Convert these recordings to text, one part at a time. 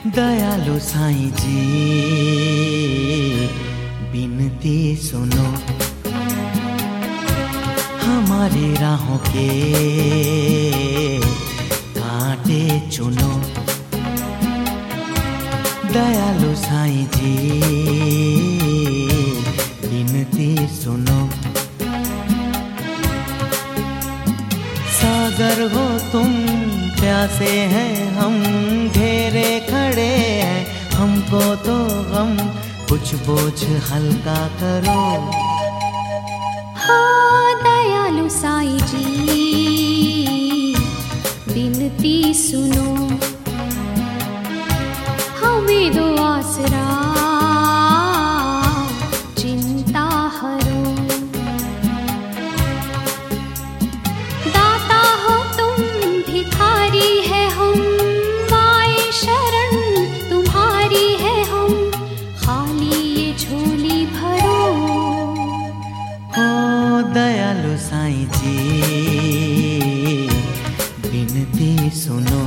दयालु साईं जी बिनती सुनो, हमारी राहों के कांटे चुनो। दयालु साईं जी बिनती सुनो, सागर हो तुम प्यासे हैं हम, घेरे खड़े हैं हमको तो गम, कुछ बोझ हल्का करो। हाँ दयालु साईं जी बिनती सुनो, हमें दो आसरा चिंता हरो। दाता हो तुम भिखारी है हम, आए शरण तुम्हारी है हम, खाली ये झोली भरो। हो दयालु साईं जी बिनती सुनो,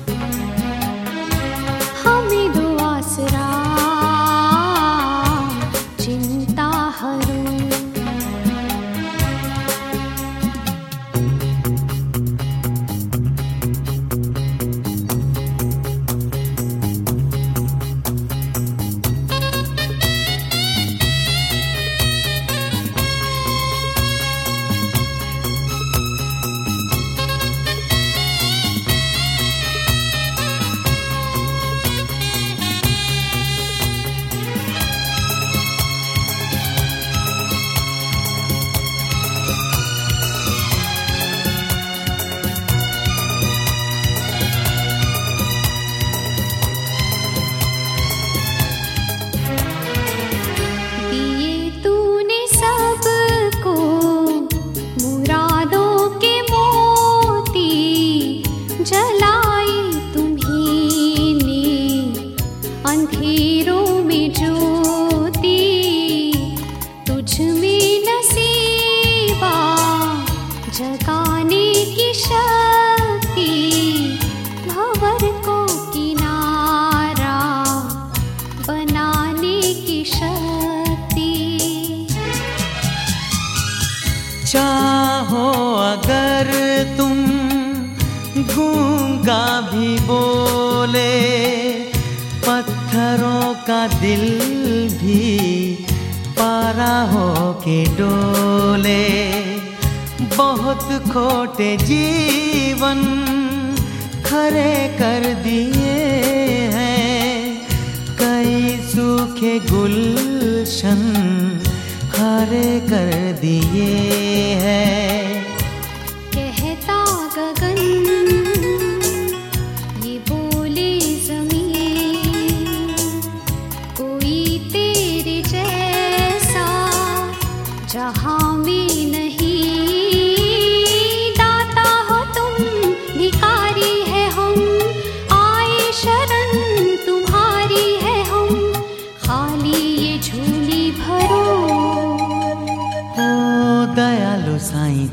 हमें दो आसरा चिंता हरो। अंधेरों में ज्योति तुझ में नसीबा, जगाने की शक्ति, भंवर को किनारा बनाने की शक्ति। चाहो अगर तुम गूंगा भी बोले, पत्थरों का दिल भी पारा हो के डोले। बहुत खोटे जीवन खरे कर दिए हैं, कई सूखे गुलशन हरे कर दिए हैं। कहता गगन ये बोले जमीन, कोई तेरे जैसा जहां में नहीं। दाता हो तुम भिखारी है हम, आए शरण तुम्हारी है हम, खाली ये झोली भरो। ओ दयालु साईं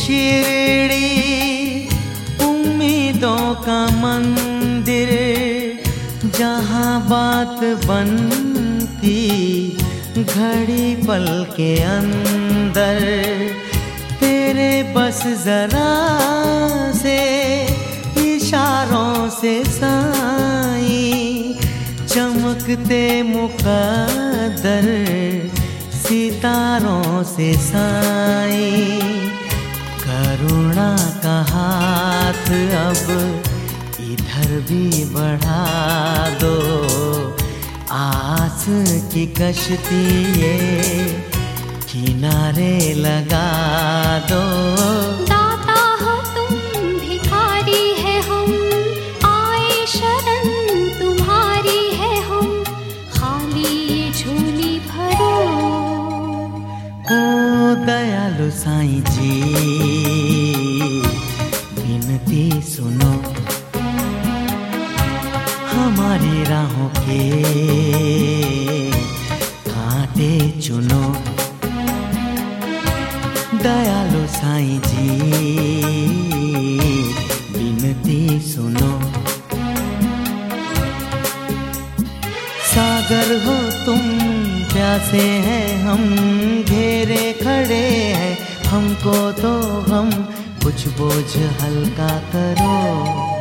शिरडी उम्मीदों का मंदिर, जहाँ बात बनती घड़ी पल के अंदर। तेरे बस जरा से इशारों से साईं, चमकते मुकद्दर सितारों से साईं। करुणा का हाथ अब इधर भी बढ़ा दो, आस की कश्ती ये किनारे लगा दो। दाता हो तुम, भिखारी है हम, आए शरण तुम्हारी है हम, खाली ये झोली भरो। ओ दयालु साईं जी, विनती सुनो, हमारी राहों के कांटे चुनो। दयालु साईं जी, विनती सुनो। सागर हो तुम, प्यासे हैं हम, घेरे खड़े हैं हमको तो गम, कुछ बोझ हल्का करो।